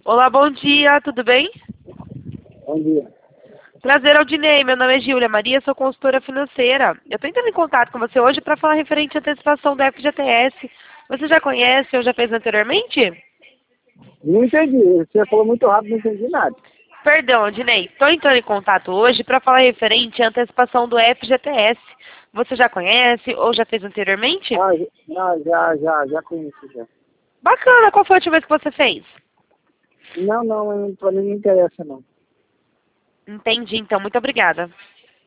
Olá, bom dia, tudo bem? Bom dia. Prazer, Aldinei. Meu nome é Júlia Maria, sou consultora financeira. Eu estou entrando em contato com você hoje para falar referente à antecipação do FGTS. Você já conhece ou já fez anteriormente? Não entendi. Você falou muito rápido, não entendi nada. Perdão, Aldinei. Estou entrando em contato hoje para falar referente à antecipação do FGTS. Você já conhece ou já fez anteriormente? Já conheço já. Bacana, qual foi a última vez que você fez? Não, pra mim não interessa não. Entendi, então. Muito obrigada.